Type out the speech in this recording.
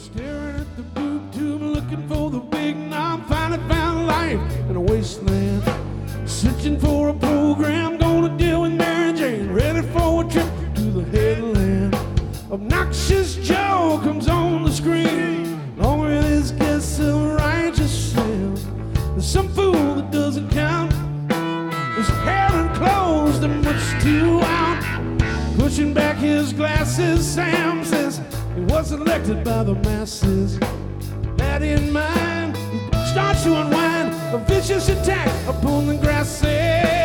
Staring at the boob tube, looking for the big knob. Finally found life in a wasteland. Searching for a program, gonna deal with Mary Jane. Ready for a trip to the headland. Obnoxious Joe comes on the screen, along with his guests of righteous sin. There's some fool that doesn't count. His hair and clothes, they're much too out. Pushing back his glasses, Sam says he was elected by the masses. That in mind, he starts to unwind a vicious attack upon the grasses.